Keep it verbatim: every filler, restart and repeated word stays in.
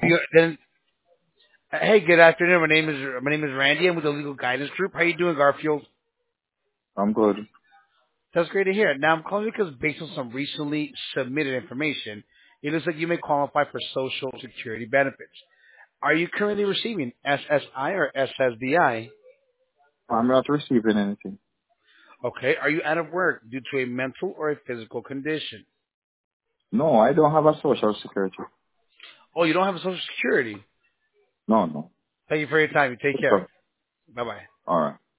you then? Hey, good afternoon. My name is my name is Randy. I'm with the Legal Guidance Group. How you doing, Garfield? I'm good. That's great to hear. Now I'm calling because based on some recently submitted information, it looks like you may qualify for Social Security benefits. Are you currently receiving S S I or S S D I? I'm not receiving anything. Okay. Are you out of work due to a mental or a physical condition? No, I don't have a social security. Oh, you don't have a Social Security. No, no. Thank you for your time. You take care. Okay. Bye bye. All right.